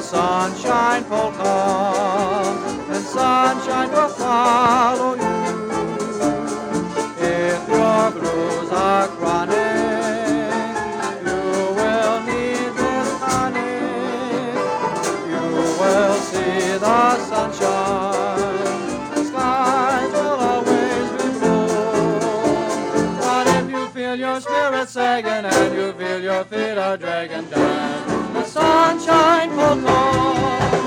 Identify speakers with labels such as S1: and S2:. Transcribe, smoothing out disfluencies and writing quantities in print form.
S1: sunshine will come, and sunshine will follow you. If your blues are chronic, you will need this tonic. You will see the sunshine, the skies will always be blue. But if you feel your spirit sagging and you feel your feet are dragging down, the sunshine will come.